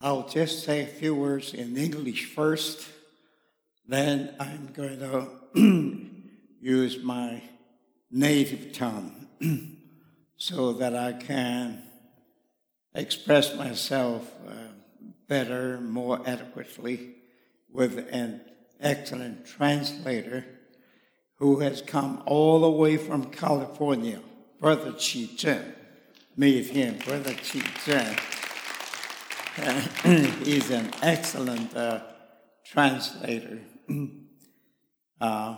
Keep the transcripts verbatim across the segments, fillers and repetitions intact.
I'll just say a few words in English first. Then I'm going to use my native tongue so that I can express myself uh, better, more adequately with an excellent translator who has come all the way from California, Brother Qi Zhen. Meet him, Brother Qi Zhen. He's an excellent uh, translator. uh,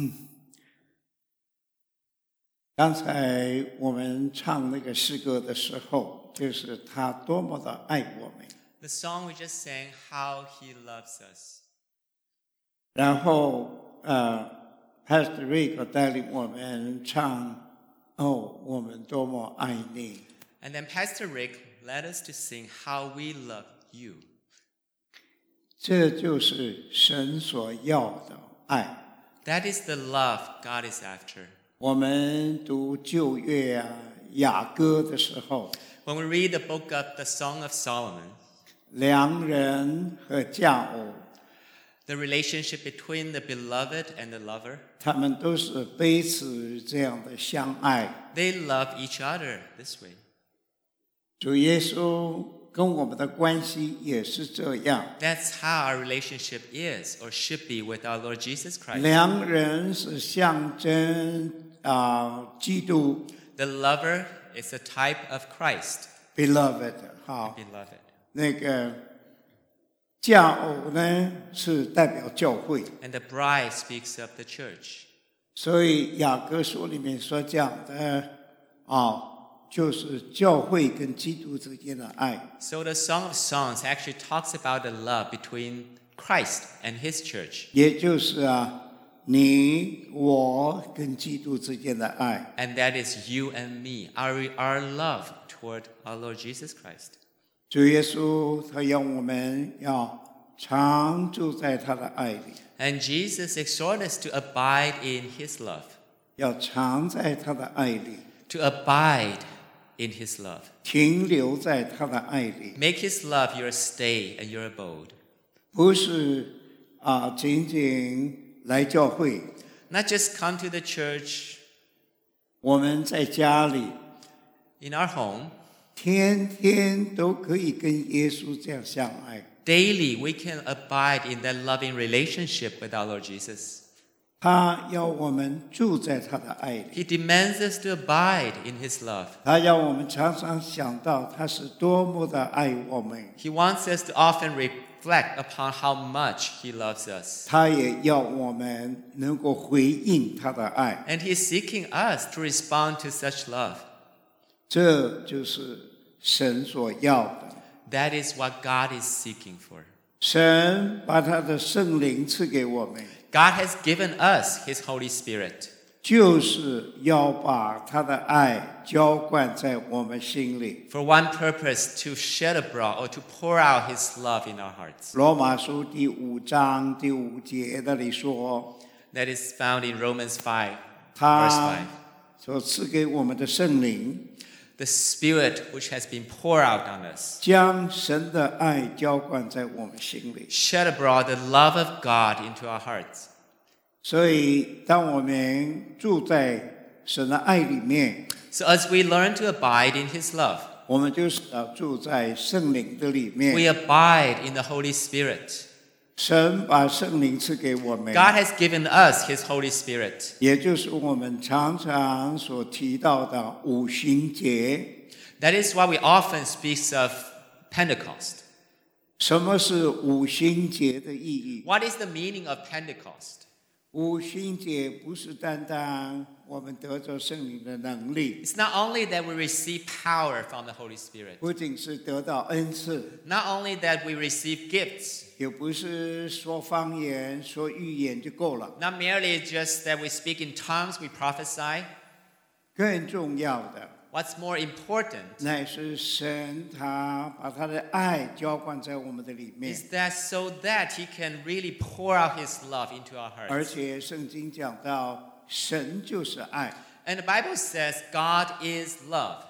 刚才我们唱那个诗歌的时候，就是他多么的爱我们。 The song we just sang, How He Loves Us. 然后呃 Pastor Rick 带领我们唱哦，我们多么爱你。 And then Pastor Rick led us to sing How We Love You. 这就是神所要的爱。 That is the love God is after. 我们读旧约啊雅歌的时候， When we read the book of the Song of Solomon, 良人和佳偶， the relationship between the beloved and the lover, 他们都是彼此这样的相爱。 they love each other this way. 主耶稣跟我们的关系也是这样。 That's how our relationship is or should be with our Lord Jesus Christ. 良人是象征啊、基督 The lover is a type of Christ, ，beloved 好， beloved. 那个佳偶呢是代表教会， And the bride speaks of the church. 所以雅各书里面所讲的啊。就是教会跟基督之间的爱。 So the Song of Songs actually talks about the love between Christ and His church. 也就是啊，你我跟基督之间的爱。 And that is you and me, our, our love toward our Lord Jesus Christ. 主耶稣他要我们要常住在他的爱里， And Jesus exhorts us to abide in His love, 要常在他的爱里， to abide in His love. 停留在他的爱里， Make His love your stay and your abode. 不是啊，仅仅来教会， Not just come to the church 我们在家里 in our home. 天天都可以跟耶稣这样相爱。 Daily, we can abide in that loving relationship with our Lord Jesus. 他要我们住在他的爱里， He demands us to abide in His love. 他要我们常常想到他是多么的爱我们， He wants us to often reflect upon how much He loves us. 他也要我们能够回应他的爱。 And He is seeking us to respond to such love. 这就是神所要的。 That is what God is seeking for. 神把他的圣灵赐给我们， God has given us His Holy Spirit. 就是要把他的爱浇灌在我们心里。 For one purpose, to shed abroad or to pour out His love in our hearts. 罗马书第五章第五节那里说， That is found in Romans five, verse 他 five. 所赐给我们的圣灵， The Spirit which has been poured out on us. 将神的爱浇灌在我们心里。 Shed abroad the love of God into our hearts. 所以，当我们住在神的爱里面， So as we learn to abide in His love, 我们就是要住在圣灵的里面。 we abide in the Holy Spirit. 神把圣灵赐给我们， God has given us His Holy Spirit. 也就是我们常常所提到的五旬节。 That is why we often speak of Pentecost. 什么是五旬节的意义？ What is the meaning of Pentecost? 五旬节不是单单我们得着圣灵的能力， It's not only that we receive power from the Holy Spirit, 不仅是得到恩赐， not only that we receive gifts, 也不是说方言、说预言就够了。 not merely just that we speak in tongues, we prophesy. 更重要的， What's more important 乃是神他把他的爱浇灌在我们的里面， is that so that He can really pour out His love into our 而 hearts. 且圣经讲到，神就是爱。 And the Bible says God is love.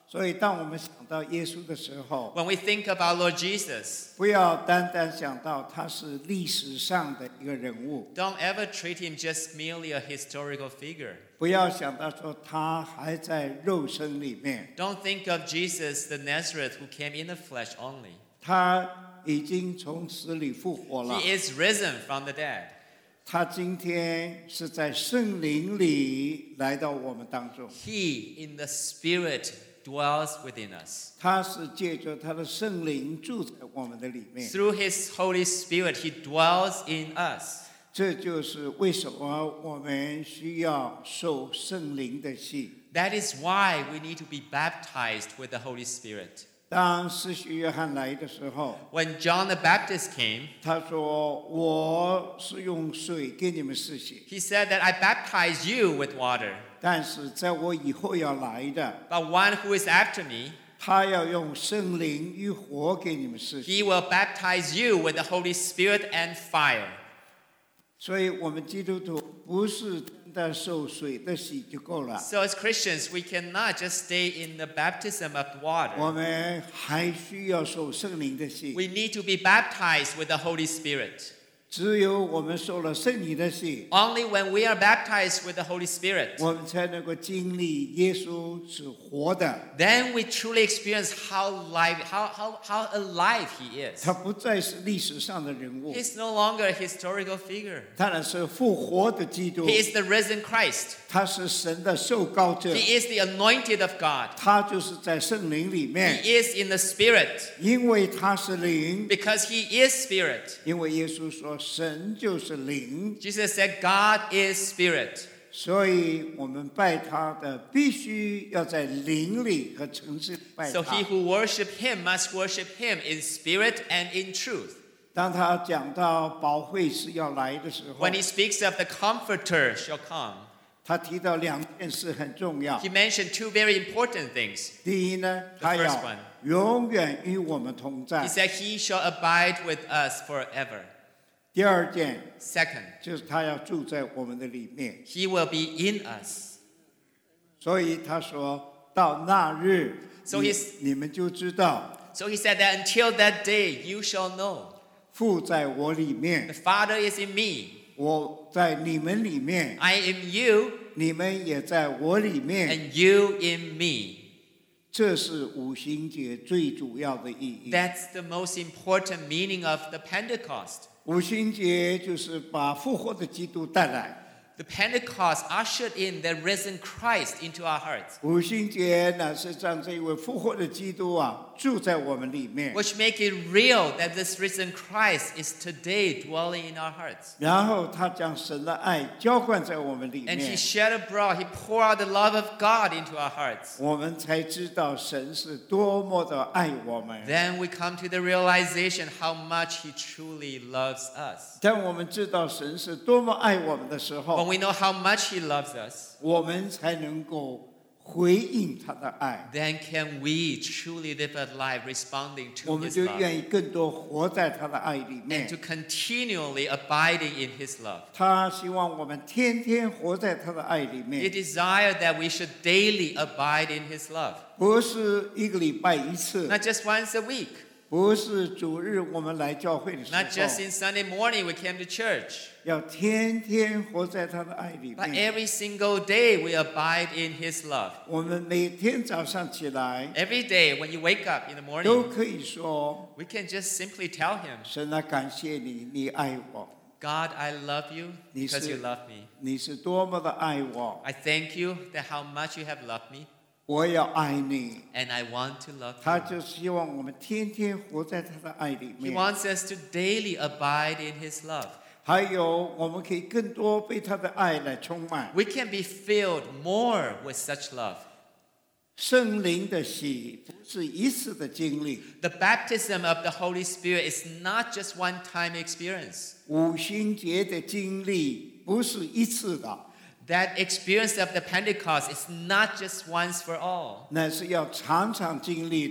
所以当我们想到耶稣的时候， When we think of our Lord Jesus, 不要单单想到他是历史上的一个人物， don't ever treat him just merely a historical figure. 不要想到说他还在肉身里面， Don't think of Jesus the Nazareth who came in the flesh only. 他已经从死里复活了。 He is risen from the dead. 他今天是在圣灵里来到我们当中， He, in the Spirit, dwells within us. 他是借着他的圣灵住在我们的里面。 Through His Holy Spirit, He dwells in us. 这就是为什么我们需要受圣灵的洗。 That is why we need to be baptized with the Holy Spirit. 当施洗约翰来的时候， When John the Baptist came, 他说：“我是用水给你们施洗， he said that I baptize you with water, 但是在我以后要来的， but one who is after me, 他要用圣灵与火给你们施洗。 he will baptize you with the Holy Spirit and fire. ” 所以，我们基督徒不是单单受水的洗就够了， So as Christians, we cannot just stay in the baptism of 我 water. 们还需要受圣灵的洗。 We need to be baptized with the Holy Spirit. 只有我们受了圣灵的洗， Only when we are baptized with the Holy Spirit, 我们才能够经历耶稣是活的， then we truly experience how live, how, how, how alive He is. 他不再是历史上的人物， He's no longer a historical figure. 他乃是复活的基督， He is the risen Christ. 他是神的受膏者， He is the anointed of God. 他就是在圣灵里 He 面， is in the Spirit 因为他是灵， because He is Spirit. 因为耶稣说神就是灵， Jesus said, God is Spirit. 所以我们拜他的必须要在灵里和诚实里拜 So 他 he。who worship Him must worship Him in spirit and in truth. 当他讲到保惠师要来的时候 When，he speaks of the Comforter shall come, 他提到两件事很重要 he。mentioned two very important things. 第一呢， The 他 first 要 one. 永远与我们同 He 在。 said, He shall abide with us forever. 第二件 Second, 就是他要住在我们的里面。 He will be in us. 所以他说到那日， So 你 he's- 你们就知道 So he said that until that day you shall know. 父在我里 The 面， Father is in me. 我在你们里面， I in you 你们也在我里面。 and you in me. 这是五旬节最主要的意义。 That's the most important meaning of the Pentecost. 五旬节就是把复活的基督带来。 The Pentecost ushered in the risen Christ into our hearts, 五旬节呢是让这一位复活的基督啊住在我们里面， which make it real that this risen Christ is today dwelling in our hearts. 然后他将神的爱浇灌在我们里 And he 面， shed abroad, he poured out the love of God into our hearts. 我们才知道神是多么的爱我们。 Then we come to the realization how much he truly loves us. 当我们知道神是多么爱我们的时 When 候， we know how much he loves us, 我们才能够回应他的爱， then can we truly live a life responding 我 to 们 his 就 love 愿意更多活在他的爱里 and 面 to。continually abiding in his love. 他希望我们天天活在他的爱里 He 面， desired that we should daily abide in his love, 不是一个礼拜一次， not just once a week, 不是主日我们来教会的时 not just 候， in Sunday morning we came to church, 要天天活在他的爱里 but 面。 every single day we abide in his love. 我们每天早上起来 Every day when you wake up in the 都 morning, 可以说 we can just simply tell him, 神啊，感谢你，你爱我， God, I love you because you love me. 你是多么的爱我， I thank you that how much you have loved me, 我要爱你。 and I want to love 他 you. 就希望我们天天活在他的爱里 He 面。 wants us to daily abide in his love. 还有，我们可以更多被他的爱来充满。 We can be filled more with such love. 圣灵的洗不是一次的经历， The baptism of the Holy Spirit is not just one-time experience. 五旬节的经历不是一次的， That experience of the Pentecost is not just once for all. 那是要常常经历的。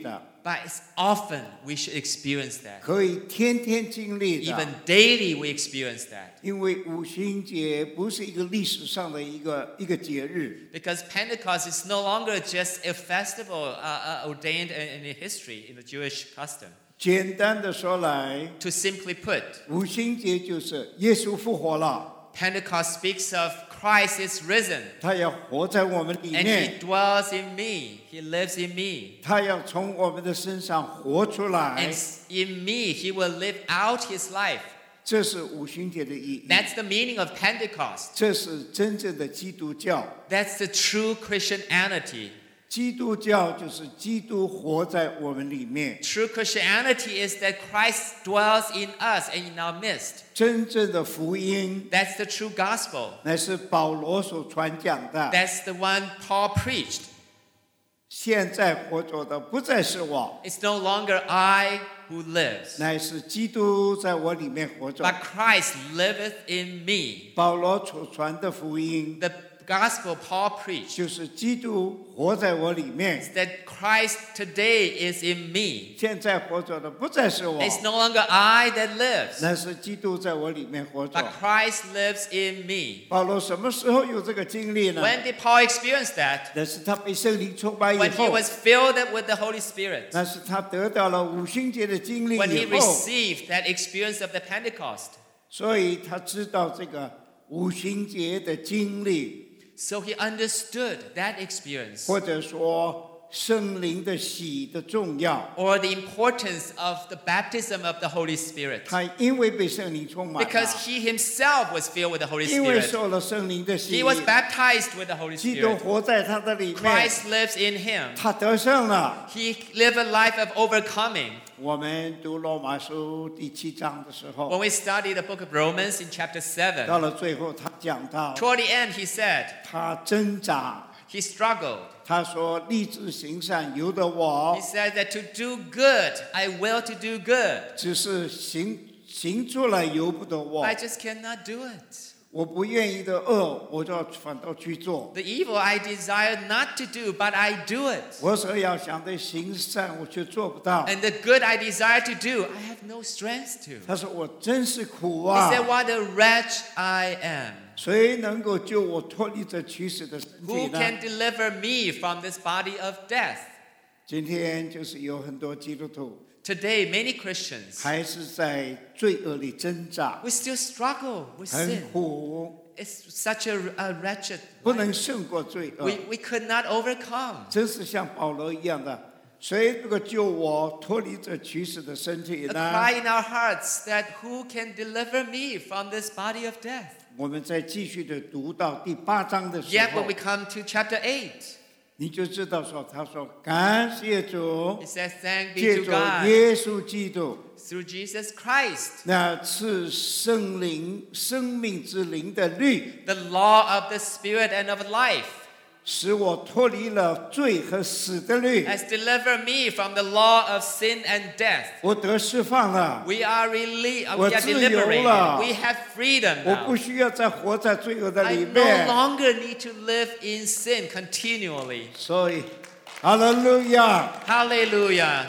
But it's often we should experience that. 可以天天经历 Even 的。 daily we experience that. 因为五旬节不是一个历史上的一个一个节日， Because Pentecost is no longer just a festival uh, uh, ordained in, in history, in the Jewish custom. 简单的说来， To simply put, 五旬节就是耶稣复活了， Pentecost speaks of Christ is risen. 他要活在我们里 And he 面， dwells in me. He lives in me. 他要从我们的身上活出来 And，in me, he will live out his life. 这是五旬节的意义， That's the meaning of Pentecost. 这是真正的基督教。 That's the true Christianity. 基督教就是基督活在我们里面， True Christianity is that Christ dwells in us and in our midst. 真正的福音 That's the true gospel. 乃是保罗所传讲的。 That's the one Paul preached. 现在活着的不再是我， It's no longer I who lives, 乃是基督在我里面活着。 but Christ liveth in me. 保罗所传的福音 The gospel Paul preached 就是基督活在我里 is 面， that Christ today is in me. 现在活着的不再是我， It's no longer I that lives, 乃是基督在我里面活 but 着。 Christ lives in me. 保罗什么时候有这个经历呢？ When did Paul experience that? 那是他被圣灵充满以 When he 后， was filled with the Holy Spirit. 那是他得到了五旬节的经历 When he 以后， received that experience of the Pentecost. 所以他知道这个五旬节的经历， So he understood that experience, 或者说圣灵的喜的重要。 or the importance of the baptism of the Holy Spirit. 他因为被圣灵充满了， Because he himself was filled with the Holy 因为 Spirit. 受了圣灵的洗 He，was baptized with the Holy 基督 Spirit. 活在他的里面， Christ lives in him. 他得胜了。 He lived a life of overcoming. 我们读罗马书第七章的时 When 候， we study the book of Romans in chapter 到 seven, 了最后，他讲到 toward the end he said, 他挣扎， he struggled. 他说立志行善由得我 He，said that to do good, I will to do good. 只是行行出来由不得我 I。just cannot do it. 我不愿意的恶，我就反倒去做。 The evil I desire not to do, but I do it. 我所要想的行善，我却做不到。 And the good I desire to do, I have no strength to. 他说我真是苦 He 啊！ said, what a wretch I am. 谁能够救我脱离这驱使的身体 Who 呢？ can deliver me from this body of death? 今天就是有很多基督徒 Today, many Christians, 还是在罪恶里挣扎， we still struggle with 很 sin. 苦， It's such a, a wretched 不 life. 能胜过罪恶 We,。we could not overcome. 真是像保罗一样的，谁能够救我脱离这驱使的身体 A 呢？ cry in our hearts that who can deliver me from this body of death? 我们再继续的读到第八章的时 Yet 候 when we，come to chapter eight, 你就知道说，他说感谢主 it，says, thank be 借 to 着 God 耶稣基督。 through Jesus Christ. 那赐圣灵、生命之灵的律， The law of the Spirit and of life 使我脱离了罪和死的律， has delivered me from the law of sin and death. 我得释放了。 We are released. We 我 are 自由 deliberated. 了。 We have freedom 我不 now. 需要再活在罪恶的 I 里 no 面。 longer need to live in sin continually. 所以，哈利路亚！ Hallelujah.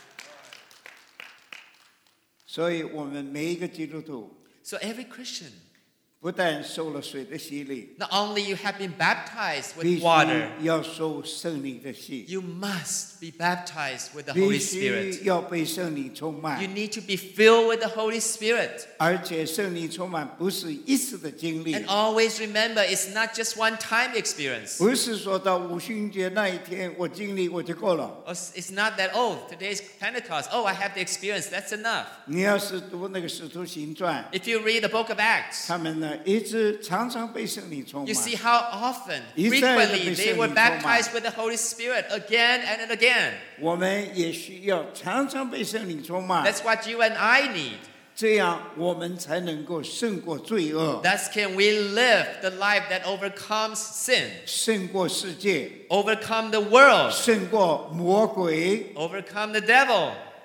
所以我们每一个基督徒， So every Christian, 不但受了水的洗礼， not only you have been baptized 必 with 须 water, 要受圣灵的洗， you must be baptized with the 必 Holy 须 Spirit. 要被圣灵充 You 满。 need to be filled with the Holy Spirit. 而且圣灵充满不是一次的经历 And，always remember, it's not just one-time experience. 不是说到五旬节那一天我经历我就够了。 Or It's not that, oh, today's Pentecost. Oh, I have the experience. That's enough. 你要是读那个使徒行传， If you read the book of Acts, 他们呢一直常常被圣灵充 you 满。 see how often, 一再地 frequently, 被 they 圣灵 were 充满。 baptized with the Holy Spirit again and and again. 我们也需要常常被圣灵充满， That's what you and I need. 这样我们才能够胜过罪恶， Thus can we live the life that overcomes sin, 胜过世界， overcome the world, 胜过魔鬼。 overcome the devil.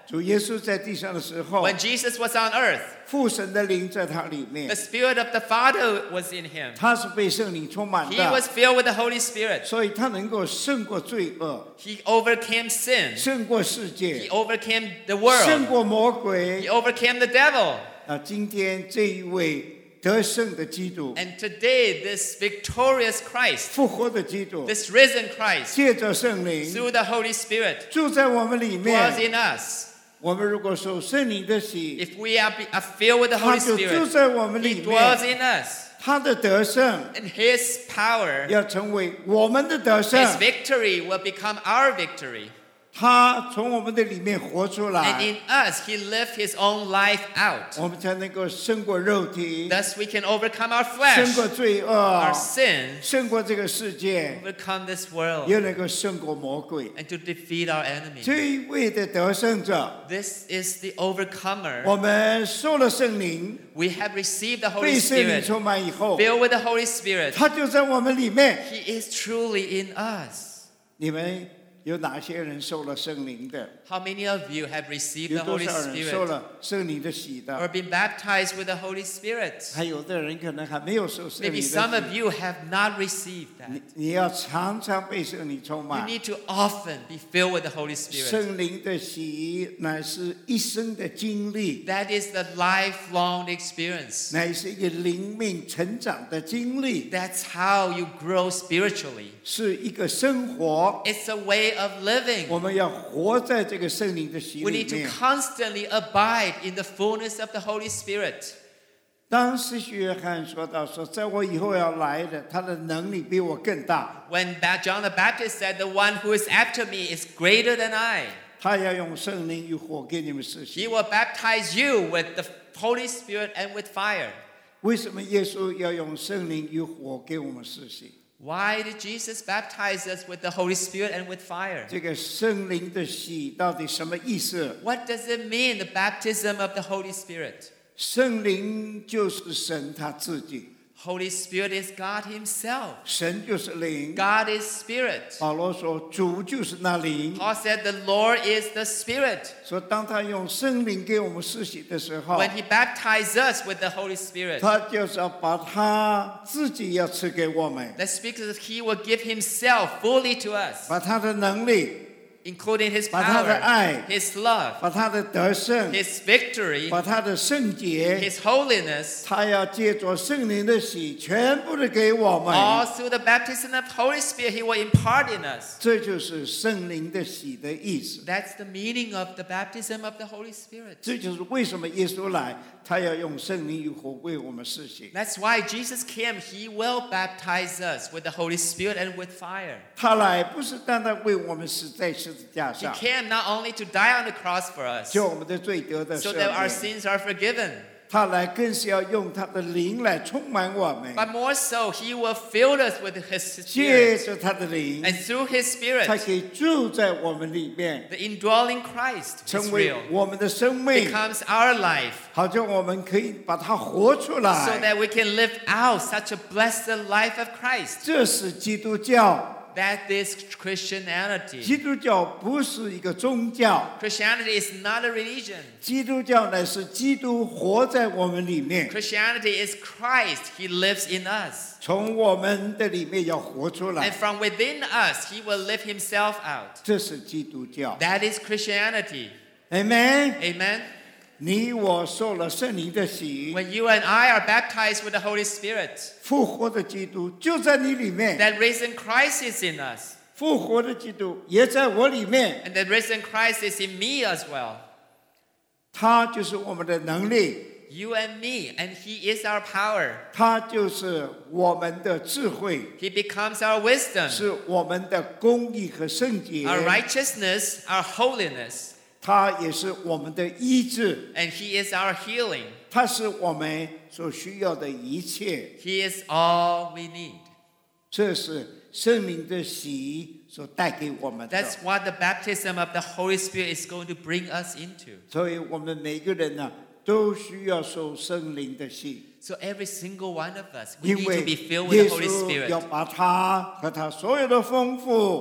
主耶稣在地上的时候， When Jesus was on earth, 父神的灵在他里面 the， Spirit of the Father was in him. 他是被圣灵充满 He 的， was filled with the Holy Spirit. 所以他能够胜过罪恶， He overcame sin. 胜过世 He 界， overcame the 胜 world. 过魔 He 鬼。 overcame the devil. 那今天这一位得胜的基督， And today, this victorious Christ, 复活的基督， this risen Christ, 借着圣灵 through the Holy Spirit, 住在我们里 dwells 面。 in us. 我们如果受圣灵的洗， If we are, be- are filled with the 他 Holy 就住 Spirit, 在我们 He 里 dwells 面。 in us. 他的得胜 And His power, 要成为我们的得胜 His，victory will become our victory. 他从我们的里面活出 And 来， in us, He lived His own life out. 我们才能够胜过肉体， Thus, we can overcome our 胜过 flesh, 罪恶 our，sin, 胜过这个世界， overcome this world, 也能够胜过魔鬼。 and to defeat our enemy. 这一位的得胜者， This is the overcomer. 我们受了圣灵， We have received the Holy 被圣灵 Spirit, 充满以后， filled with the Holy Spirit. 他就在我们里面。 He is truly in us. 你们有哪些人受了圣灵的？ How many of you have received 有 the 多 Holy 少人受 Spirit 了圣灵的洗 or 的？ been baptized with the Holy Spirit? 还有的人可能还没有受圣灵 Maybe 的 some 洗 of。you have not received that. 你你要常常被圣灵充 You 满。 need to often be filled with the Holy Spirit. 圣灵的洗乃是一生的经历， That is the lifelong experience. 乃是一个灵命成长的经历， That's how you grow spiritually. 是一个生活。 It's a way of living. 我们要活在这个圣灵的洗 We 里 need to 面。 constantly abide in the fullness of the Holy Spirit. 当施洗约翰说到说，在我以后要来的，他的能力比我更大， When Ba- John the Baptist said, "The one who is after me is greater than I," 他要用圣灵与火给你们施 he 洗。 will baptize you with the Holy Spirit and with fire. 为什么耶稣要用圣灵与火给我们施洗？ Why did Jesus baptize us with the Holy Spirit and with fire? 这个圣灵的洗到底什么意思？ What does it mean, the baptism of the Holy Spirit? 圣灵就是神他自己， Holy Spirit is God Himself. 神就是灵。 God is Spirit. 保罗说，主就是那灵。 Paul said the Lord is the Spirit. 说当他用圣灵给我们施洗的时候， When He baptized us with the Holy Spirit, 他就是要把他自己要赐给我们， that speaks that He will give Himself fully to us, 把他的能力， including His 把他的 power, 爱， His love, 把他的得胜， His victory, 把他的圣洁， His holiness, 他要借着圣灵的洗，全部的给我 all 们。 through the baptism of Holy Spirit, He will impart in us. 这就是圣灵的洗的意思。 That's the meaning of the baptism of the Holy Spirit. 这就是为什么耶稣来，他要用圣灵与火为我们施洗。 That's why Jesus came. He will baptize us with the Holy Spirit and with fire. 他来不是单单为我们死在十字架 He 上， came not only to die on the cross for us, 叫我们的罪得的 so 赦 that our 免， sins are forgiven. 他来更是要用他的灵来充满我们， But more so, He will fill us with His 借 Spirit. 着他的灵， And through His 他 Spirit, 可以住在我们里面， the indwelling Christ is 成为 real, 我们的生命， becomes our life, 好叫我们可以把它活出 so 来。 that we can live out such a blessed life of Christ. 这是基督教。 That is Christianity. 基督教不是一个宗教， Christianity is not a religion. 基督教乃是基督活在我们里面， Christianity is Christ. He lives in us. 从我们的里面要活出 And 来。 from within us, He will live Himself out. 这是基督教。 That is Christianity. Amen。 Amen. 你我受了圣灵的洗， When you and I are baptized with the Holy Spirit, 复活的基督就在你里面， that risen Christ is in us. 复活的基督也在我里面， And that risen Christ is in me as well. 他就是我们的能力， You and me, and He is our power. 他就是我们的智慧， He becomes our wisdom, 是我们的公义和圣洁， our righteousness, our holiness, 他也是我们的医治， and He is our healing. 他是我们所需要的一切。 He is all we need. 这是圣灵的洗所带给我们的。 That's what the baptism of the Holy Spirit is going to bring us into. 所以我们每个人呢、都需要受圣灵的洗， So every single one of us, we 因 need to 为 be filled with 耶 the Holy 稣要 Spirit. 把他和他所有的丰富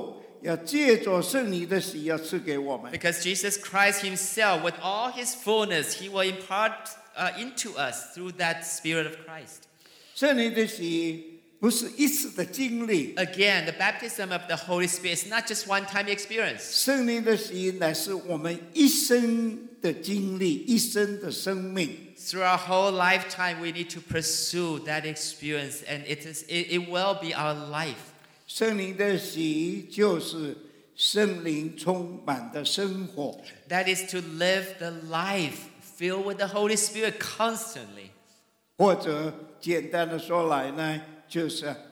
要借着圣灵的喜要赐给我们。 Because Jesus Christ himself, with all his fullness, he will impart uh, into us through that Spirit of Christ. 圣灵的喜不是一次的经历， Again, the baptism of the Holy Spirit is not just one-time experience. 圣灵的喜乃是我们一生的经历，一生的生命。 Through our whole lifetime, we need to pursue that experience, and it is it, it will be our life. 圣灵的喜就是圣灵充满的生活， That is to live the life filled with the Holy Spirit constantly. 或者简单的说来呢，就是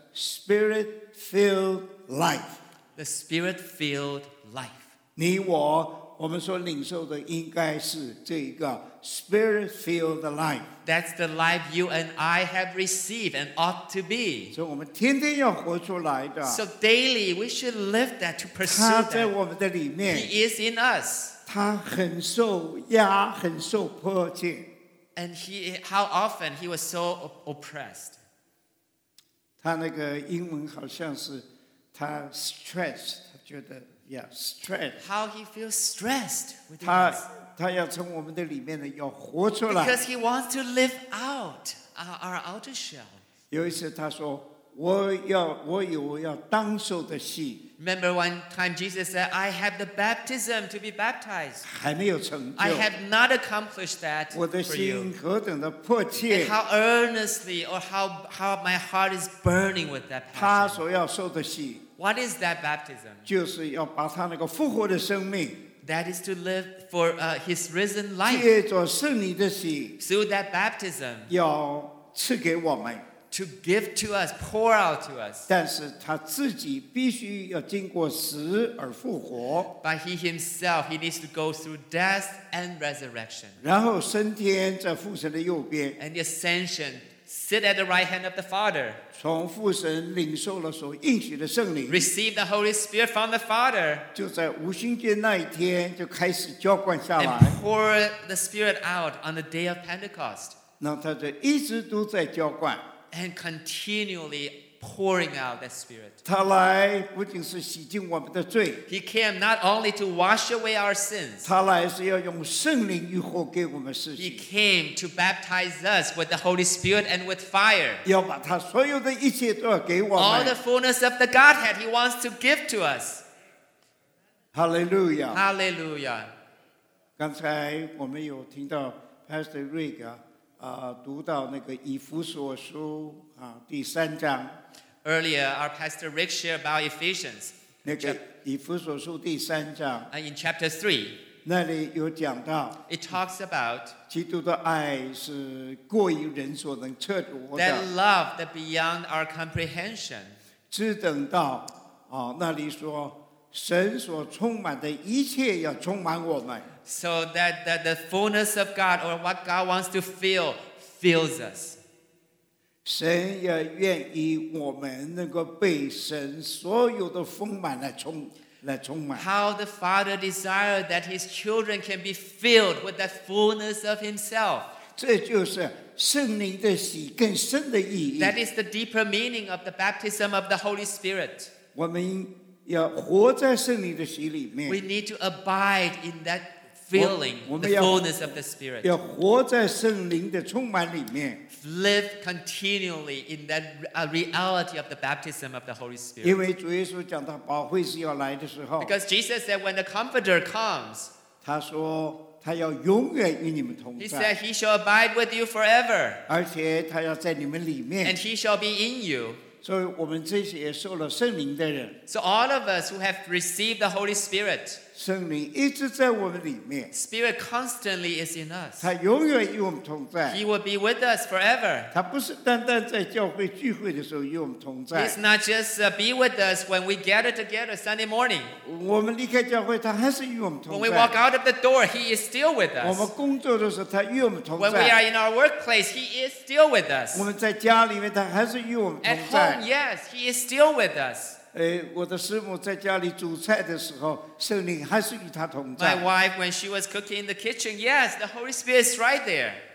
Spirit-filled life。 The Spirit-filled life. 你我，我们所领受的应该是这一个 Spirit-filled life。 That's the life you and I have received and ought to be. 所以我们天天要活出来的。 So daily, we should live that to 他 pursue 在 that. 我们的里面， He is in us. 他很受压，很受迫切。 And he, how often he was so oppressed. 他那个英文好像是他 stress， 他觉得 yeah stress， How he feels stressed within 他 us. 他要从我们的里面呢要活出来。 Because he wants to live out our, our outer shell. 有一次他说：“我要我有要当受的戏， Remember one time Jesus said, I have the baptism to be baptized. 还没有成 I 就。 have not accomplished that 我的 for you. 心何等的迫切 And！how earnestly or how, how my heart is burning with that 他 passion. 所要受的戏， What is that baptism? 就是要把他那个复活的生命， That is to live for uh, his risen life. 借着圣灵的喜， Through that baptism, 要赐给我们。 to give to us, pour out to us. 但是他自己必须要经过死而复活， But he himself, he needs to go through death and resurrection. 然后升天在父神的右边， And the ascension, sit at the right hand of the Father. 从父神领受了所应许的圣灵， Receive the Holy Spirit from the Father. 就在五旬节那一天就开始浇灌下 And 来。 pour the Spirit out on the day of Pentecost. 那他就一直都在浇灌。 And continually pouring out that Spirit. 他来不仅是洗净我们的罪， He came not only to wash away our sins, 他来是要用圣灵与火给我们施 He 行， came to baptize us with the Holy Spirit and with fire. 要把他所有的一切都要给我 All the 们。 fullness of the Godhead He wants to give to us. 哈利路亚！ Hallelujah. 刚才我们有听到 Pastor Rick 啊、呃，读到那个以弗所书啊第三章， Earlier, our pastor Rick shared about Ephesians. 那个以弗所书第三章 Uh, in chapter three, 那里有讲到， it talks about 基督的爱是过于人所能测度 that 的， love that beyond our comprehension. 只等到啊那里说，神所充满的一切要充满我们。 So that, that the fullness of God or what God wants to fill fills us. 神也愿意我们能够被神所有的丰满来充来充满。 How the Father desired that His children can be filled with that fullness of Himself. 这就是圣灵的喜更深的意义。 That is the deeper meaning of the baptism of the Holy Spirit. 我们要活在圣灵的喜里 We 面， need to abide in that filling, 我- 我们 the 要- fullness of the Spirit. 要活在圣灵的充满里面。 Live continually in that uh, reality of the baptism of the Holy 因 Spirit. 为主耶稣讲到保惠师要来的时候， Because Jesus said when the Comforter comes, 他说他要永远与你们同 He 在， said He shall abide with you forever, 而且他要在你们里 and 面。 He shall be in you. 所以我们这些受了圣灵的人， So all of us who have received the Holy Spirit, 圣灵一直在我们里面， Spirit constantly is in us. 他永远与我们同在。 He will be with us forever. 他不是单单在教会聚会的时候与我们同在 He's，not just uh, be with us when we gather together Sunday morning. 我们离开教会，他还是与我们 When 同 we walk 在。 out of the door, He is still with 我们 us. 工作的时候，他与我们同 When we are 在； in our workplace, He is still with us. 我们在家里面，他还是与我们 At 同 home, 在。 yes, He is still with us. 呃，我的师母在家里煮菜的时候，圣灵还是与他同 My 在。 wife, when she was cooking in the kitchen, yes, the Holy Spirit is right there.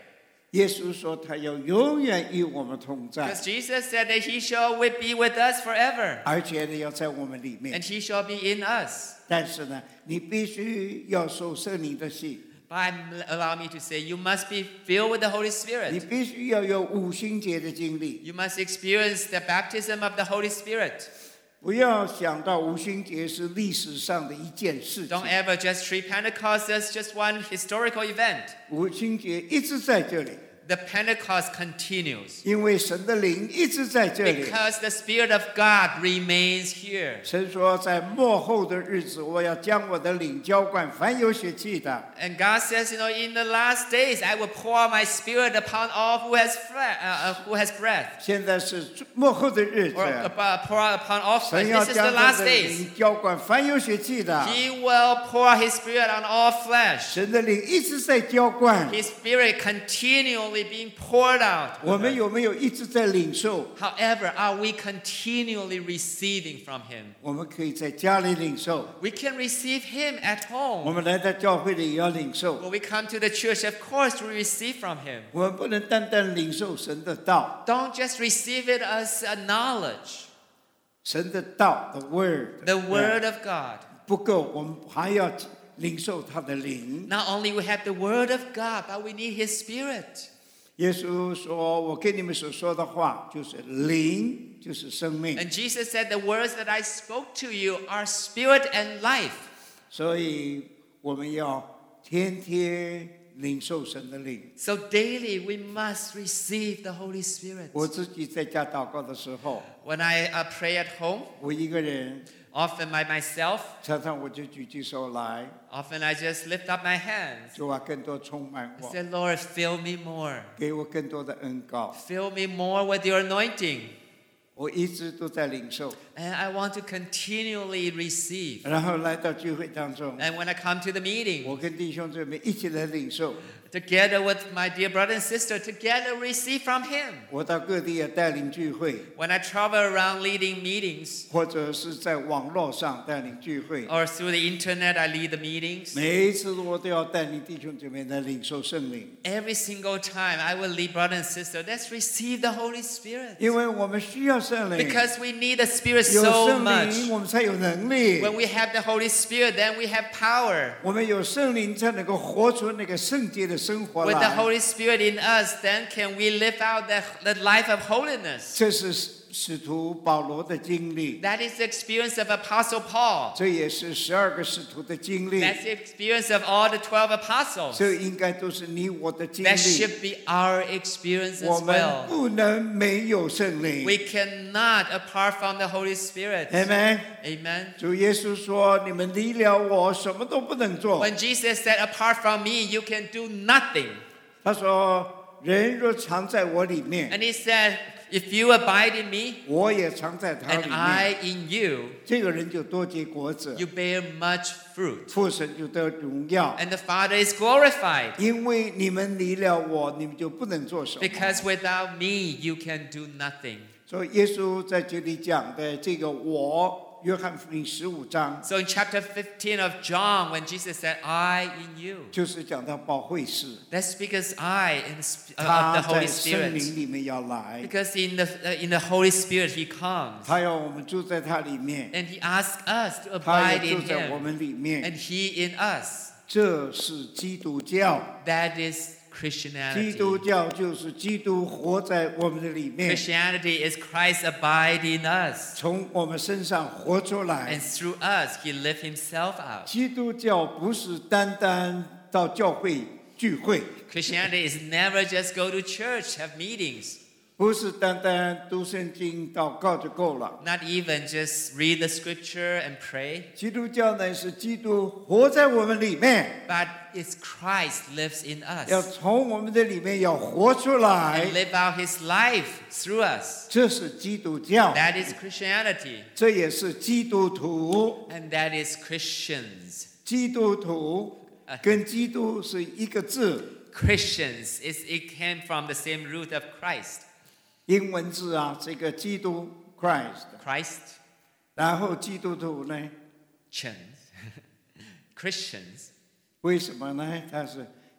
耶稣说他要永远与我们同在， Because Jesus said that he shall wi- be with us forever, 而且呢要在我们里面。 and he shall be in us. 但是呢，你必须要受圣灵的洗， But allow me to say, you must be filled with the Holy 你 Spirit. 必须要有五旬节的经历。 You must experience the baptism of the Holy Spirit. 不要想到五旬节是历史上的一件事情 Don't，ever just treat Pentecost as just one historical event. 五旬节一直在这里， The Pentecost continues 因为神的灵一直在这里。 because the Spirit of God remains here. 神说，在末后的日子，我要将我的灵浇灌凡有血气的。 And God says, you know, in the last days, I will pour my Spirit upon all who has fre- uh, uh, who has breath, 现在是末后的日子， or uh, pour out upon all flesh. 神要 This is the 将他 last 的 days. 灵浇灌凡有血气的。 He will pour His Spirit on all flesh. 神的灵一直在浇灌， His Spirit continually being poured out. 我们有没有一直在领受？ However, are we continually receiving from Him? 我们可以在家里领受， We can receive Him at 我 home. 们来到教会里也要领受。 When we come to the church, of course, we receive from Him. 我们不能单单领受神的道， Don't just receive it as a knowledge, 神的道的 word， the Word of God. 不够，我们还要领受他的灵。 Not only we have the Word of God, but we need His Spirit. 耶稣说：“我跟你们所说的话，就是灵，就是生命。 And Jesus said, the words that I spoke to you are spirit and life. 所以我们要天天领受神的灵。 So daily we must receive the Holy Spirit. 我自己在家祷告的时候， When I uh, pray at home, 我一个人， often by myself, 常常我就举起手来， often I just lift up my hands. 主啊，更多充满 I 我， said, Lord, fill me more. 给我更多的恩膏。 Fill me more with your anointing. 我一直都在领受， And I want to continually receive. 然后来到聚会当中， And when I come to the meeting, 我跟弟兄姊妹一起来领受。 together with my dear brother and sister, together receive from Him. 我到各地也带领聚会， When I travel around leading meetings, 或者是在网络上带领聚会， or through the internet, I lead the meetings. 每一次我都要带领弟兄姊妹来领受圣灵， Every single time I will lead brother and sister, let's receive the Holy Spirit. 因为我们需要圣灵， Because we need the Spirit 有 so 圣 much. 灵我们才有能力， When we have the Holy Spirit, then we have power. 我们有圣灵才能够活出那个圣洁的生活 With the 来。 Holy Spirit in us, then can we live out the, the life of holiness. 这是使徒保罗的经历， That is the experience of Apostle Paul. 这也是十二个使徒的经历， That's the experience of all the twelve apostles. 这应该都是你我的经 That 历。 should be our experience 我 as 们 well. 不能没有圣灵。 We cannot apart from the Holy Spirit. Amen。 Amen. 主耶稣说：“你们离了我，什么都不能做。” When Jesus said, apart from me, you can do nothing. 他说：“人若常在我里面， And he said, if you abide in me 我也常在他里 and I 面， in you, 这个人就多结果子， you bear much fruit. 父神就得荣耀。 And the Father is glorified. 因为你们离了我，你们就不能做什么。” Because without me, you can do nothing. 所以耶稣在这里讲的这个我，约翰福音十五章 So in chapter fifteen of John, when Jesus said, I in you, 就是讲到保惠师， that's because I in the, sp- uh, 他 of the 在 Holy 圣 Spirit. 灵里面要来， Because in the, uh, in the Holy Spirit, He comes. 他要我们住在他里面， And He asks us to 他 abide 也住 in 在我 Him. 们里 And 面。 He in us. 这是基督教， That is 基 Christianity. 督教就是基督活在我们的里面， Christianity is Christ abide in us. 从我们身上活出来 And。through us, He lived Himself out. 基督教不是单单到教会聚会， Christianity is never just go to church, have meetings. 不是单单读圣经祷告就够了。 Not even just read the scripture and pray, 基督教呢是基督活在我们里面， but it's Christ lives in 要 us 从我们的里面要活出 and 来， live out His life through us. 这是基督教， That is Christianity, 这也是基督徒。 and that is Christians. 基督徒跟基督是一个字， Christians, is, it came from the same root of Christ. 英文字啊，这个基督 Christ， Christ, 然后基督徒呢， Christians. 为什么呢？它是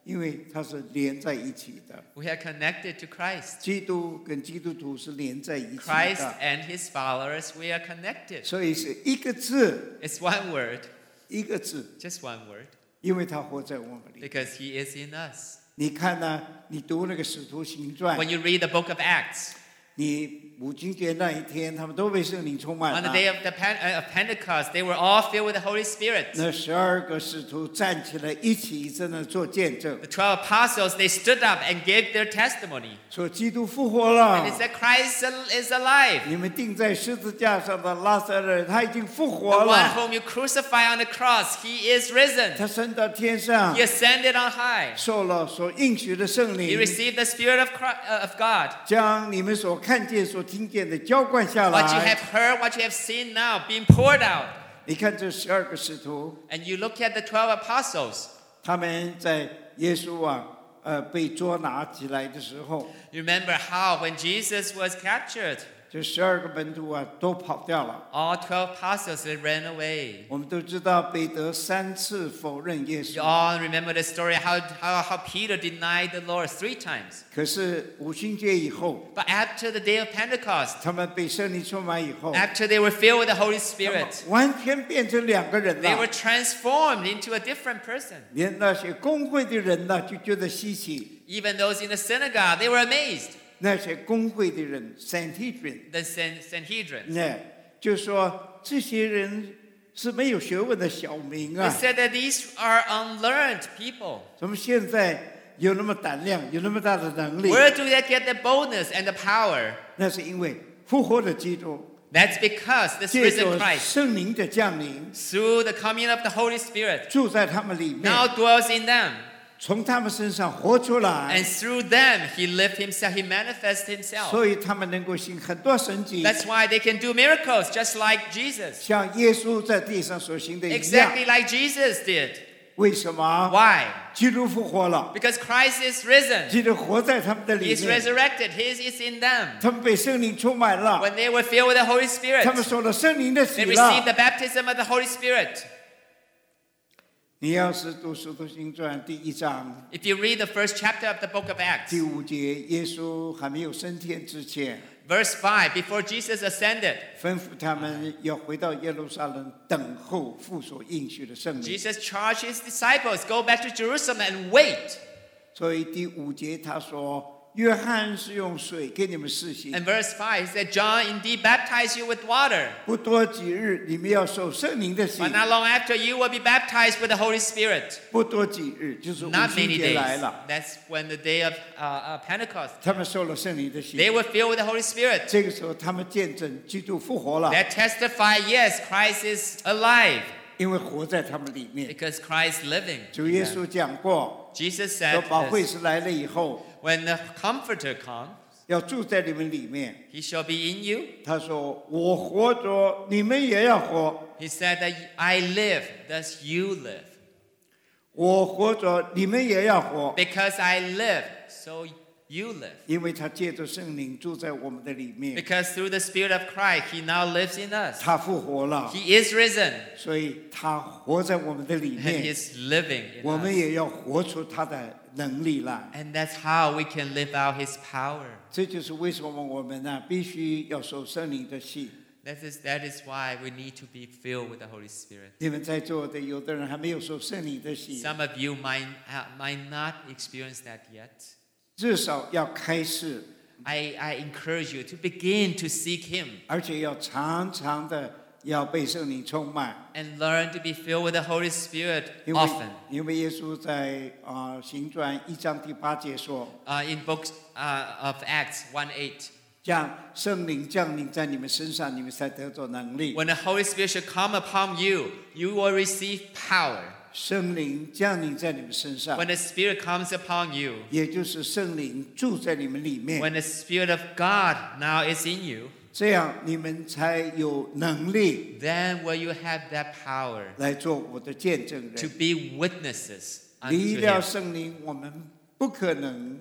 因为它是连在一起的。 We are connected to Christ. 基督跟基督徒是连在一起 Christ 的， and his followers, we are connected. 所以是一个字， It's one word, 一个字， just one word, 因为他活在我们里。 because he is in us. 你看呢、你读那个使徒行传， When you read the book of Acts, 你五旬节那一天，他们都被圣灵充满 on the 了。 day of, the Pen- uh, of Pentecost, they were all filled with the Holy Spirit. 那十二个使徒站起来，一起在那做见证， The twelve apostles, they stood up and gave their testimony. 说基督复活了 And they。said, Christ is alive. 你们钉在十字架上的拉撒勒，他已经复 The 活 one 了， whom you crucify on the cross, he is risen. 他升到天上 He，ascended on high. 受了所应许的圣 He 灵， received the Spirit of, Christ, uh, of God. 将你们所看见、所听见的浇灌下 What you 来 have。heard, what you have seen now, being poured out. 你看这十二个使徒， And you look at the twelve apostles. 他们在耶稣啊，呃，被捉拿起来的时候， You remember how when Jesus was captured, 这十二个门徒啊都跑掉了。 all twelve apostles they ran away. 我们都知道彼得三次否认耶 You 稣， all remember the story how, how, how Peter denied the Lord three times. 可是五旬节以后， But after the day of Pentecost, 他们被圣灵充满以后， after they were filled with the Holy 他们 Spirit, 完全变成两个人 they were 了。 transformed into a different person. 连那些公会的人呢，就觉得稀奇。 Even those in the synagogue, they were amazed. 那些公会的人 ，Sanhedrin， The San- Sanhedrin. 那就说这些人是没有学问的小民 They 啊， said that these are unlearned people. 怎么现在有那么胆量，有那么大的能力？ Where do they get the boldness and the power? 那是因为复活的基督 That's because this 借 risen 着 Christ, 圣灵的降临， through the coming of the Holy Spirit, 住在他们里面， now dwells in them. 从他们身上活出来 And，through them, he lived himself, he manifests himself. 所以他们能够行很多神迹， That's why they can do miracles just like Jesus. 像耶稣在地上所行的一样。 Exactly like Jesus did. 为什么？ Why? 基督复活了， Because Christ is risen. 基督活在他们的 He 里 is 面， resurrected. His is in them. 他们被圣灵充满了， When they were filled with the Holy Spirit, 他们受了圣灵的洗 they received the 了。 baptism of the Holy Spirit. 你要是读《使徒行传》第一章 If you read the first chapter of the book of Acts, 第五节，耶稣还没有升天之前， verse five, before Jesus ascended, 吩咐他们要回到耶路撒冷，等候父所应许的圣灵。 Jesus charged his disciples, go back to Jerusalem and wait. 所以第五节他说：“约翰是用水给你们施行， And verse five, he said, John indeed baptized you with water, 不多几日，你们要受圣灵的洗。 but not long after you will be baptized with the Holy Spirit. 不多几日，就是五 Not 旬 many 节 days. 来了， That's when the day of uh, uh, Pentecost. 他们受了圣灵的洗。 They were filled with the Holy Spirit. 这个时候，他们见证基督复活了， That testified, yes, Christ is alive 因为活在他们里面。 because Christ is living. 主耶稣讲过， Jesus 说 said 保惠 this, 师来了以后， when the Comforter comes, 要住在你们里面。 he shall be in you. 他说：“我活着，你们也要活； He said that I live, thus you live. 我活着，你们也要活。” Because I live, so you live. 因为他借着圣灵住在我们的里面， Because through the Spirit of Christ, he now lives in us. 他复活了， He is risen, 所以他活在我们的里 and 面， he is living in 我们 us. 也要活出他的能力来。 And that's how we can live out his power. 这就是为什么我们呢必须要受圣灵的洗。 That is, that is why we need to be filled with the Holy Spirit. 你们在座的有的人还没有受圣灵的洗， Some of you might, uh, might not experience that yet. 至少要开始， I, I encourage you to begin to seek him 而且要常常的要被圣灵充满。 and learn to be filled with the Holy Spirit 因为 often. 因为耶稣在啊、呃行传一章第八节说， Uh, in books uh, of Acts one eight, 将圣灵降临在你们身上，你们才得着能力。 when the Holy Spirit shall come upon you, you will receive power. 圣灵降临在你们身上 When，the Spirit comes upon you, 也就是圣灵住在你们里面， when the Spirit of God now is in you, 这样你们才有能力 then will you have that power 来做我的见证 to 人。 be witnesses 离 unto 了 him. 圣灵，我们不可能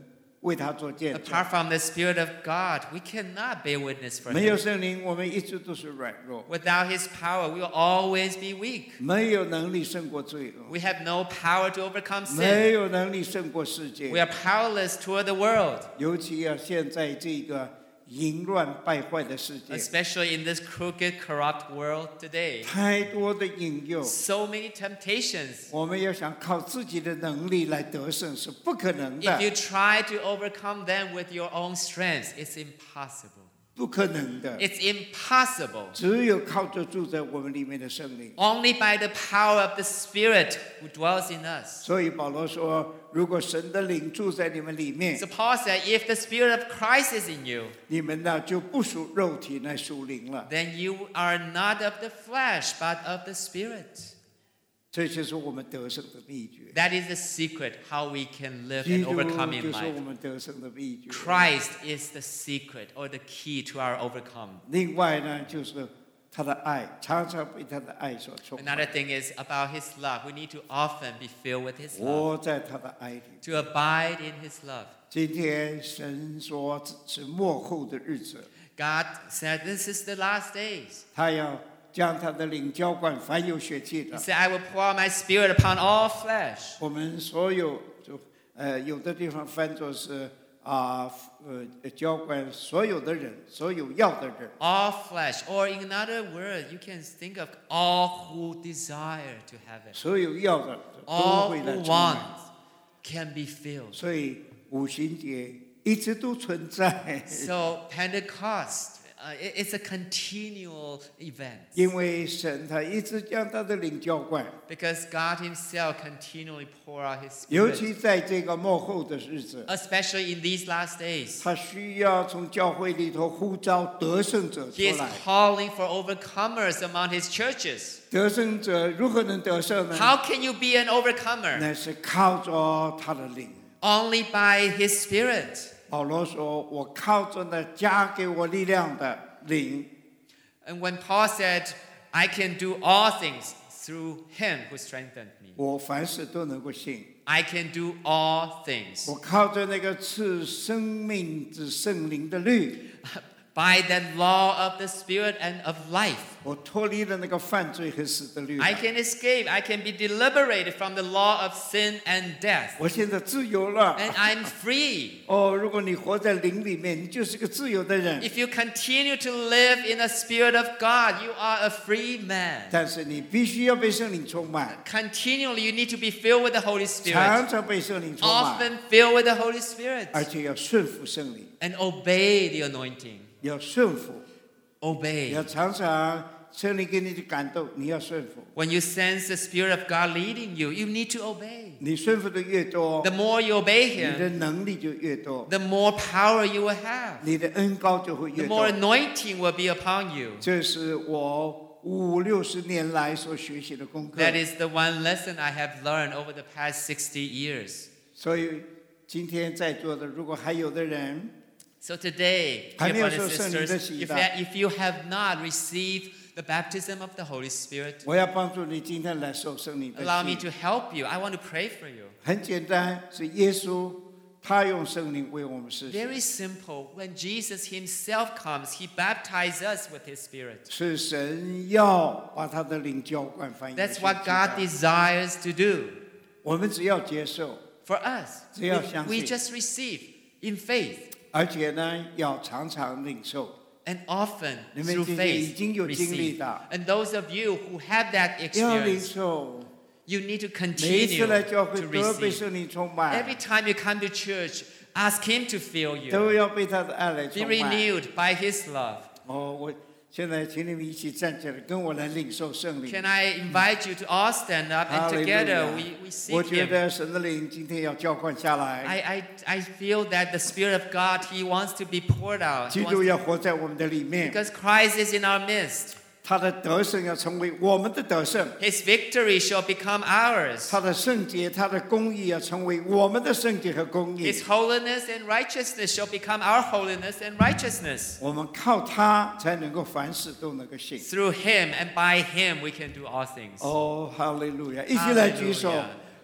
为他做见证。 Apart from the Spirit of God, we cannot bear witness for 没有 Him. 圣灵，我们一直都是软弱， Without His power, we will always be weak. 没有能力胜过罪恶， We have no power to overcome 没 sin. 有能力胜过世 We 界。 are powerless toward the world, 尤其啊，现在这个淫乱败坏的世界， especially in this crooked, corrupt world today. 太多的引诱， So many temptations. 我们要想靠自己的能力来得胜是不可能 If you 的， try to overcome them with your own strength, it's impossible. 不可能的。 It's impossible. 只有靠着住在我们里面的圣灵。 Only by the power of the Spirit who dwells in us. 所以保罗说，如果神的灵住在你们里面 So，Paul said, if the Spirit of Christ is in you, 你们呢就不属肉体，乃属灵了。 then you are not of the flesh, but of the Spirit. 这就是我们得胜的秘诀。 That is the secret how we can live 基 and 督 overcome in 就是我 life. 们得胜的秘诀。 Christ is the secret or the key to our overcome. 另外呢，就是他的爱，常常被他的爱所充满。 Another thing is about His love. We need to often be filled with His love, 活在他的爱里。 to abide in His love. 今天神说是末后的日子， God said, this is the last days. 他要将他的灵浇灌凡有血气 He 的。 said, I will pour out my Spirit upon all flesh. 我们所有就呃有的地方翻作是啊呃浇灌所有的人，所有要的人。 All flesh, or in another word, you can think of all who desire to have it. 所有要的都 All 会来 who 充满。 want can be filled. 所以五旬节一直都存在， So Pentecost, uh, it- it's a continual event 因为神他一直将他的灵浇灌， because God Himself continually pour out His 尤 Spirit, 其在这个末后的日子， especially in these last days. 他需要从教会里头呼召得胜者出 He is 来。 calling for overcomers among His churches. 得胜者如何能得胜呢？ How can you be an overcomer? 那是靠着他的灵。 Only by His Spirit. 保罗说：“我靠着那加给我力量的灵。” And when Paul said, I can do all things through Him who strengthened me, 我凡事都能够信。 I can do all things 我靠着那个赐生命之圣灵的律， by the law of the Spirit and of life. 我脱离了那个犯罪和死的律。 I can escape. I can be liberated from the law of sin and death. 我现在自由了。 And I'm free. 哦，如果你活在灵里面，你就是个自由的人。 If you continue to live in the Spirit of God, you are a free man. 但是你必须要被圣灵充满， Continually, you need to be filled with the Holy Spirit. 常常被圣灵充满， Often filled with the Holy Spirit. 而且要顺服圣灵， And obey the anointing. 要顺服， Obey. 要常常圣灵给你的感动，你要顺服。 When you sense the Spirit of God leading you, you need to obey. 你顺服的越多， The more you obey 你的 Him, 能力就越多， the more power you will have. 你的恩高就会 The 越 more 多。 anointing will be upon you. 这是我五六十年来所学习的功课。 That is the one lesson I have learned over the past sixty years. 所以今天在座的，如果还有的人， So today, 还 dear 没有 brothers 受 and 圣灵的 sisters, 洗 if 的， if you have not received the baptism of the Holy Spirit, 我要帮助你今天来受圣灵的 allow me 洗。 to help you. I want to pray for you. 很简单，是耶稣他用圣灵为我们施洗， Very simple. When Jesus Himself comes, He baptizes us with His Spirit. 是神要把他的灵浇灌翻译。 That's what God desires to do 我们只要接受， for us. 只要相 We, we 信。 just receive in faith 而且呢，要常常领受。 and often 你们 through 今天已 faith 经有经历 receive. 的， And those of you who have that 要领 experience, 受。 you need to 每一次 continue 来教会 to 都要被 receive. 圣灵充满 Every，time you come to church, ask Him to fill 都 you. 要被他的爱来 Be 充满。 renewed by His love. 哦，我现在请你们一起站起来，跟我来领受圣灵。 Can I invite you to all stand up and together we, we 我 seek 觉 Him? 得神的灵今天要浇灌下来， I, I, I feel that the Spirit of God, He wants to be poured out. He 基 wants 督 to- 要活在我们的里面， because Christ is in our midst. 他的得胜要成为我们的得胜， His victory shall become ours. 他的圣洁、他的公义要成为我们的圣洁和公义 His。holiness and righteousness shall become our holiness and righteousness. 我们靠他才能够凡事都能够信。 Through Him and by Him we can do all things. 哦，哈利路亚！一起来举手 Hallelujah.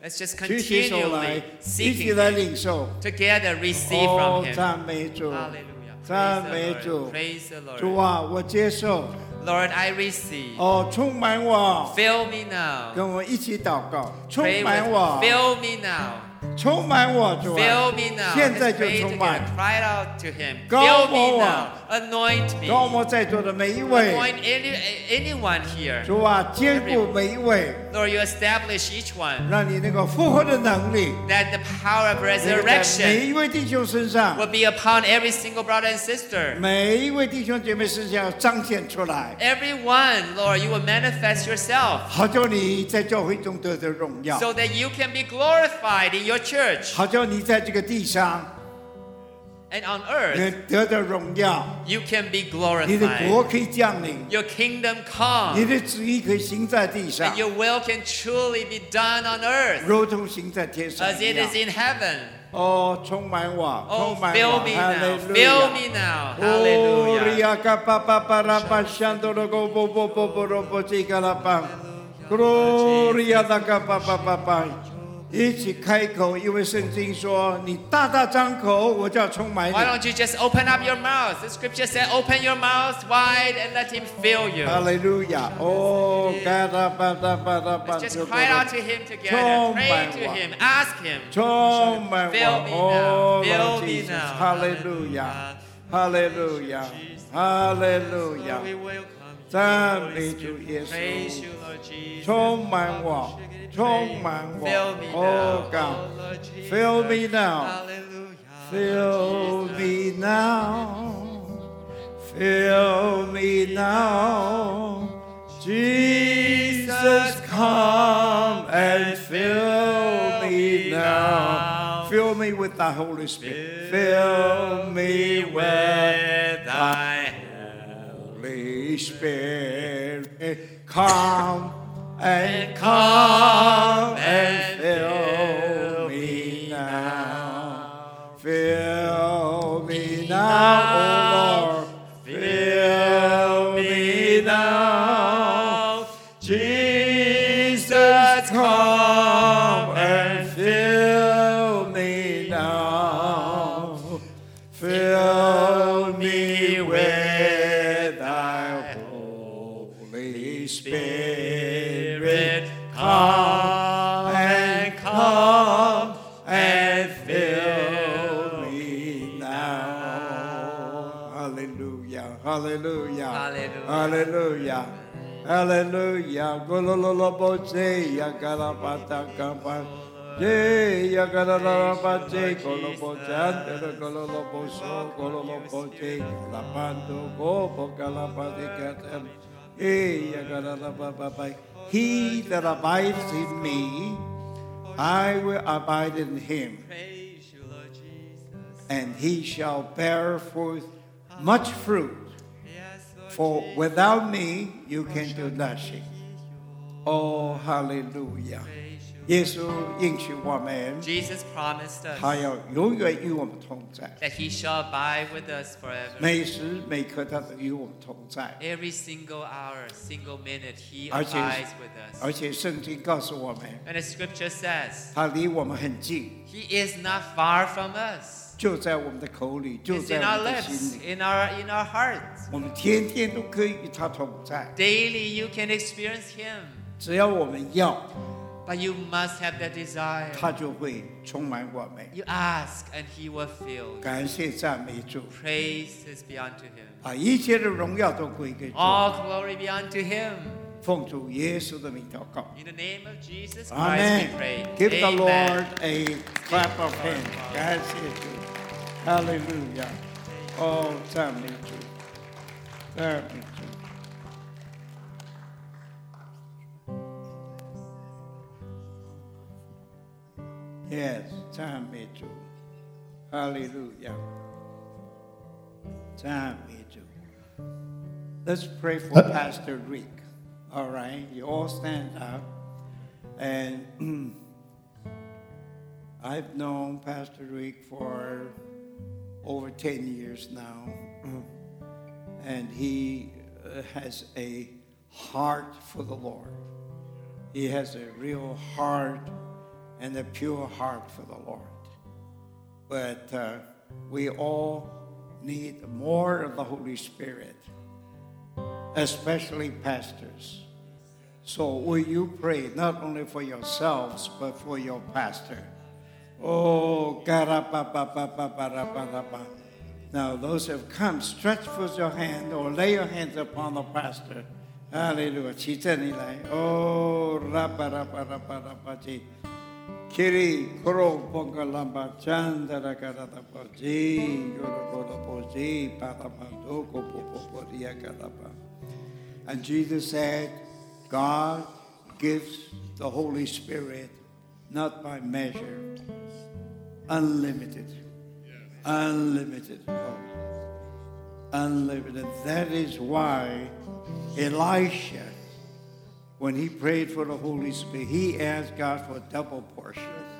Let's just 举起手来， continually 一起 seeking 来 Him. 领受。 Together receive 哦 from，Him. 赞美主， Hallelujah. 赞 Praise 美 the 主 Lord. Praise the 主 Lord. 啊，我接受。 Lord, I receive. 哦，充满我， Fill me now. 跟我一起祷告，充 Pray 满 with 我 me. Fill me now. 充满我，主啊 Fill，me now. 现在 Let's 就 pray 充 together. 满。 Cry out to Him. 高 Fill 摩 me 我 now. Anoint me. 高摩在座的每一位， Anoint any, anyone here. 主啊，兼顾每一位， Lord, you establish each one. 让你那个复活的能力， That the power of 那个在每 resurrection 一位弟兄身上， will be upon every single brother and sister. 每一位弟兄姐妹身上彰显出来， Everyone, Lord, you will manifest yourself 好叫你在教会中得的荣耀， so that you can be glorified in your church 好叫你在这个地上 and on earth. 能得的荣耀， You can be 你的国 glorified. 可以降临， Your kingdom 你 come 的旨意可以行在地上 and，your will can truly be done on earth 如同行在天上 as 一 it 样 is。in heaven. 哦，充满我， Oh, 充满 fill 我， me 哈 now. 利路 Fill 亚。 me now. 哦，利 Hallelujah. 亚卡巴巴巴拉巴香多罗高波波波波罗波吉卡拉巴，罗利亚那卡巴巴巴巴，一起开口，因为圣经说你大大张口，我就要充满 Why 你。 don't you just open up your mouth? The scripture said, open your mouth wide and let Him fill you. 哈利路亚！哦，嘎拉巴拉巴拉巴 Let's just 就 cry out to Him together. 充 Pray 满 to 我。 Him. Ask Him. 充满 Fill 我， me 哦 now. Fill ，Lord me Jesus， now. 哈利路亚，哈利路亚，哈利路亚 We，welcome you. 赞美主耶 Praise 稣。 you, Lord Jesus. 充满我，充满我 Fill me， 哦 now. ，God， Oh, Lord Jesus. fill me now， Hallelujah. fill me now，fill me now。Jesus, come and fill me now. Fill me with thy Holy Spirit. Fill me with thy Holy Spirit. Come and come and fill me now. Fill me now, O Lord. Fill me now. Jesus, come and fill me now. Fill me with thy Holy Spirit. Come and come and fill me now. Hallelujah. Hallelujah. Hallelujah. Hallelujah. Hallelujah. Golololoboche, yagalabata kapa. Ye yagalalabache, golobochandere, gololoboso, gololoboche, galabando, gobo, galabade, gatem. Ye yagalalababai. He that abides in me, I will abide in him, Praise you, Lord Jesus. and he shall bear forth much fruit. Yes, Lord For Jesus. without me, you can do nothing. Oh, hallelujah. Praise you. 耶稣应许我们， Jesus promised us 他要永远与我们同在， that He shall abide with us forever. 每时每刻他都与我们同在。 Every single hour, single minute, He 而且 abides with us. 而且圣经告诉我们， And the scripture says, 他离我们很近， He is not far from us. 就在我们的口里，就 It's 在 in 我 our 们的心 lips, 里。 in our in our hearts. 我们天天都可以与他同在， Daily you can experience Him, 只要我们要， but you must have the desire. 他就会充满我们。 You ask and He will fill you. 感谢赞美主， Praises be unto Him. 把一切的荣耀都归给主。 All glory be unto Him. 奉主耶稣的名祷告。 In the name of Jesus Christ Amen. we pray. Give the Amen. Lord a clap of hands. 感谢主。Hallelujah. 哦，赞美主，赞美主。Yes，赞美主。Hallelujah. 赞美主。Let's pray for Pastor Rick. All right, you all stand up. And I've known Pastor Rick for over ten years now. And he uh, has a heart for the Lord. He has a real heart and a pure heart for the Lord. But uh, we all need more of the Holy Spirit, especially pastors. So will you pray not only for yourselves, but for your pastor? Oh, garabababababababa. Now, those who have come, stretch forth your hand or lay your hands upon the pastor. Hallelujah. Oh, rabarabarabaji. Kiri koro pongalamba chandara karadabaji. Yoroboji paramandoko popoporia karaba. And Jesus said, God gives the Holy Spirit not by measure, unlimited, unlimited, unlimited. That is why Elisha, when he prayed for the Holy Spirit, he asked God for a double portion.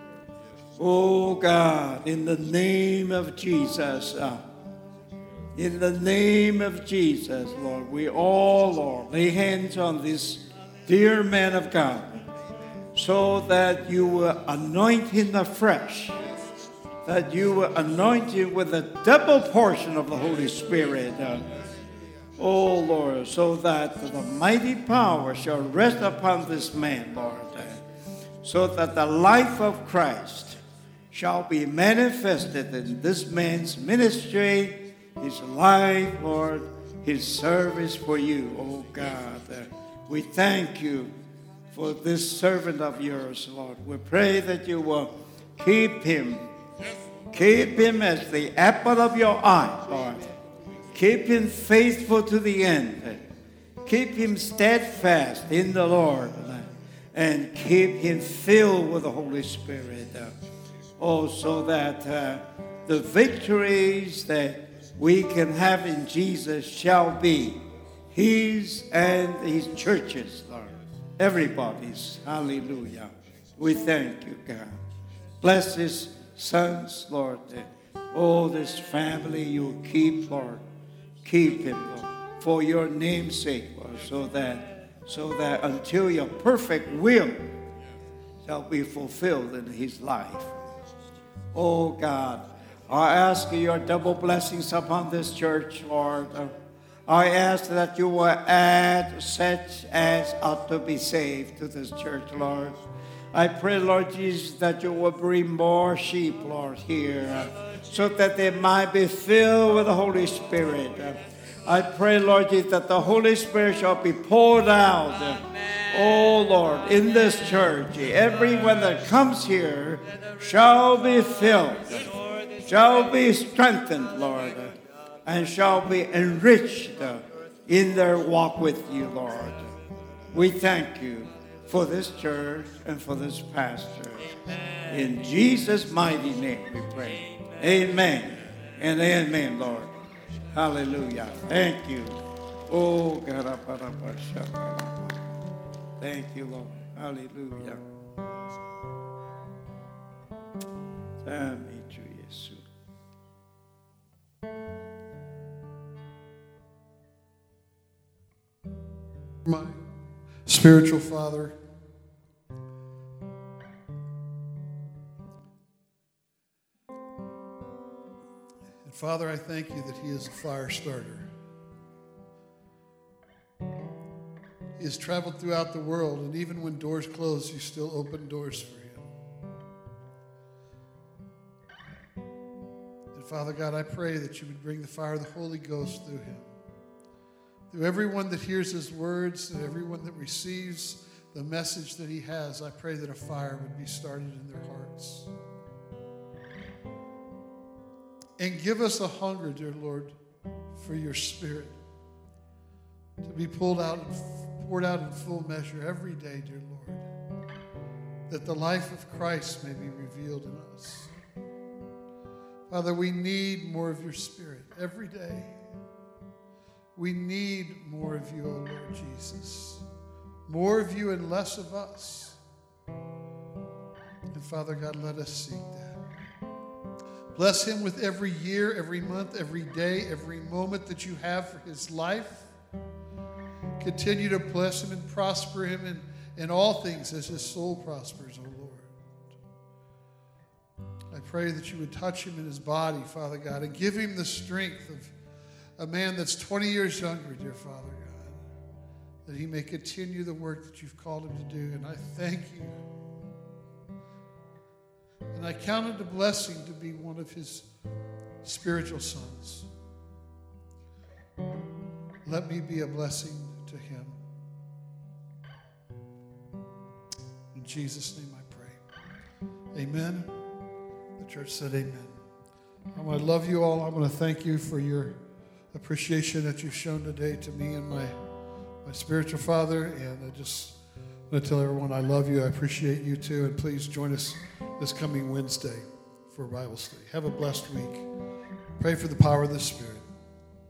Oh God, in the name of Jesus, uh, in the name of Jesus, Lord, we all, Lord, lay hands on this dear man of God, so that you will anoint him afresh, that you will anoint him with a double portion of the Holy Spirit. Uh, oh, Lord, so that the mighty power shall rest upon this man, Lord, uh, so that the life of Christ shall be manifested in this man's ministry, his life, Lord, his service for you, oh God. Uh, we thank you for this servant of yours, Lord. We pray that you will keep him. Keep him as the apple of your eye, Lord. Keep him faithful to the end. Keep him steadfast in the Lord. And keep him filled with the Holy Spirit. Oh, so that uh, the victories that we can have in Jesus shall be his and his churches, Lord. Everybody's. Hallelujah. We thank you, God. Bless his sons, Lord. Oh, this family you keep, Lord. Keep him, Lord, for your name's sake, Lord, so that, so that until your perfect will shall be fulfilled in his life. Oh, God, I ask your double blessings upon this church, Lord. I ask that you will add such as ought to be saved to this church, Lord. I pray, Lord Jesus, that you will bring more sheep, Lord, here, so that they might be filled with the Holy Spirit. I pray, Lord Jesus, that the Holy Spirit shall be poured out, oh, Lord, in this church. Everyone that comes here shall be filled, shall be strengthened, Lord, and shall be enriched in their walk with you, Lord. We thank you for this church and for this pastor. In Jesus' mighty name we pray. Amen and amen, Lord. Hallelujah. Thank you. Oh, God. Thank you, Lord. Hallelujah. Amen. My spiritual father, and Father, I thank you that he is a fire starter. He has traveled throughout the world, and even when doors close, you still open doors for him. And Father God, I pray that you would bring the fire of the Holy Ghost through him. Through everyone that hears his words and everyone that receives the message that he has, I pray that a fire would be started in their hearts. And give us a hunger, dear Lord, for your Spirit to be pulled out and poured out in full measure every day, dear Lord, that the life of Christ may be revealed in us. Father, we need more of your Spirit every day. We need more of you, O Lord Jesus. More of you and less of us. And Father God, let us seek that. Bless him with every year, every month, every day, every moment that you have for his life. Continue to bless him and prosper him in, in all things as his soul prospers, O Lord. pray that you would touch him in his body, Father God, and give him the strength of a man that's twenty years younger, dear Father God, that he may continue the work that you've called him to do. And I thank you. And I count it a blessing to be one of his spiritual sons. Let me be a blessing to him. In Jesus' name I pray. Amen. The church said amen. I want to love you all. I want to thank you for your appreciation that you've shown today to me and my, my spiritual father. And I just want to tell everyone I love you. I appreciate you too. And please join us this coming Wednesday for Bible study. Have a blessed week. Pray for the power of the Spirit.